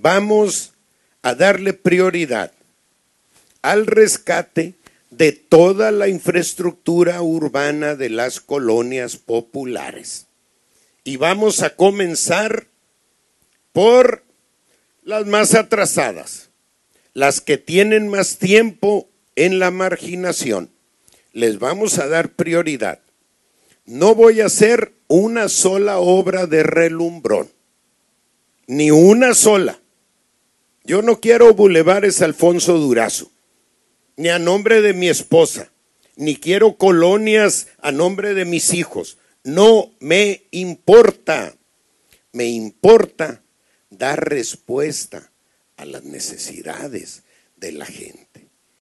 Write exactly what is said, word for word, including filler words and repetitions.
vamos a darle prioridad al rescate de toda la infraestructura urbana de las colonias populares. Y vamos a comenzar por las más atrasadas, las que tienen más tiempo en la marginación. Les vamos a dar prioridad. No voy a hacer una sola obra de relumbrón, ni una sola. Yo no quiero bulevares Alfonso Durazo, ni a nombre de mi esposa, ni quiero colonias a nombre de mis hijos. No me importa. Me importa dar respuesta a las necesidades de la gente.